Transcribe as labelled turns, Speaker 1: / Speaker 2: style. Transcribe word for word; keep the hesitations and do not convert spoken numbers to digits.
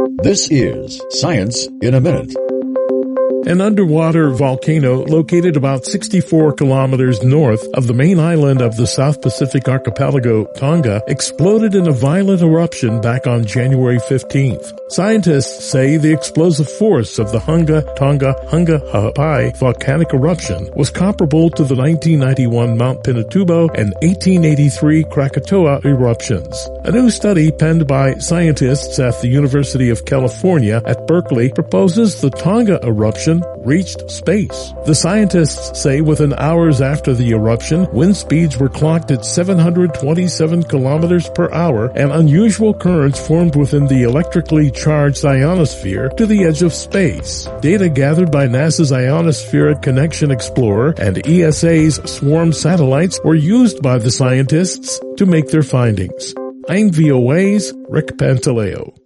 Speaker 1: This is Science in a Minute.
Speaker 2: An underwater volcano located about sixty-four kilometers north of the main island of the South Pacific archipelago, Tonga, exploded in a violent eruption back on January fifteenth. Scientists say the explosive force of the Hunga Tonga Hunga Ha'apai volcanic eruption was comparable to the nineteen ninety-one Mount Pinatubo and eighteen eighty-three Krakatoa eruptions. A new study penned by scientists at the University of California at Berkeley proposes the Tonga eruption reached space. The scientists say within hours after the eruption, wind speeds were clocked at seven hundred twenty-seven kilometers per hour and unusual currents formed within the electrically charged ionosphere to the edge of space. Data gathered by NASA's Ionospheric Connection Explorer and E S A's Swarm satellites were used by the scientists to make their findings. I'm V O A's Rick Pantaleo.